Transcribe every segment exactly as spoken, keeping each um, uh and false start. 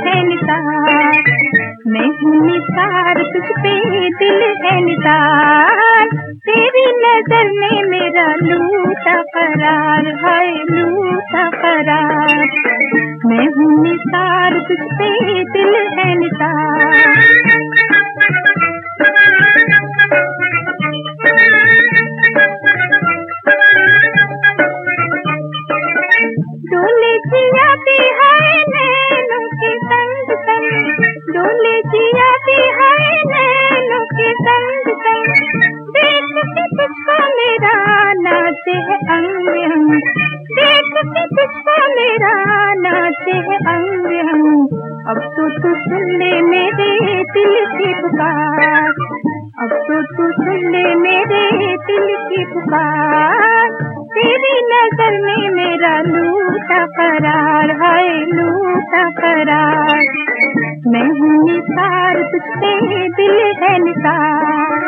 है निसार, मैं हूँ निसार तुझ पे दिल है निसार, तेरी नजर में मेरा लूटा करार है, लूटा करार। मैं हूँ निसार तुझ पे दिल है निसार। डोले जिया भी है नैनों के संग संग, डोले जिया भी है नैनों के संग संग, देख के तुझको मेरा नाचे है अंग अंग, देख के तुझको मेरा नाचे है अंग अंग। अब तो तू सुन ले मेरे दिल की पुकार, अब तो तू सुन ले मेरे दिल की पुकार, तेरी नजर में मेरा लूटा करार है, लूटा करार। मैं हूँ निसार तुझ पे दिल है निसार।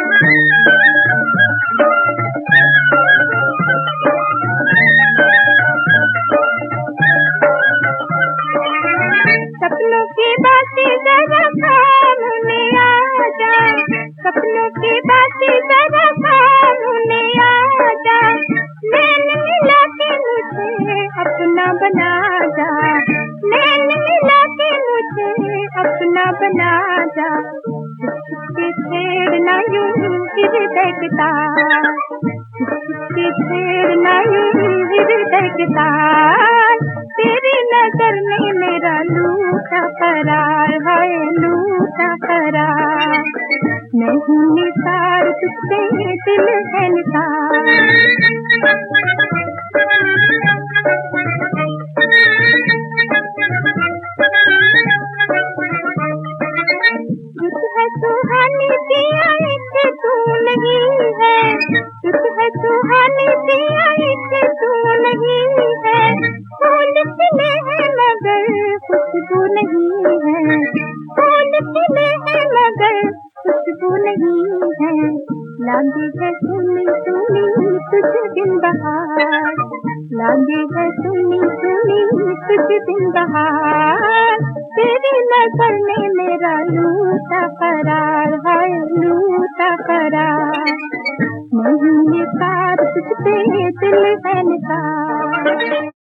सपनों की बातें जरा सामने आ जा, सपनों की बातें जरा सामने आ जा, नैन मिला के मुझे अपना बना जा, नैन मिला के मुझे अपना बना जा। के छेड़ना यूं हृदय के तार, के छेड़ना यूं हृदय के तार, तेरी नजर में मेरा लूटा करार है, लूटा करार। मैं हूँ निसार तुझ पे दिल है निसार। रुत है सुहानी पिया इसे तू नहीं है, रुत है सुहानी पिया इसे तू नहीं है, फूल खिले हैं मगर खुशबू नहीं है, फूल खिले हैं मगर खुशबू नहीं है। लागे है सुनी सुनी तुझ बिन बहार, लागे है सुनी सुनी तुझ बिन बहार, तेरी नजर में मेरा लूटा करार है, लूटा करार। मैं हूँ निसार तुझ पे दिल है निसार।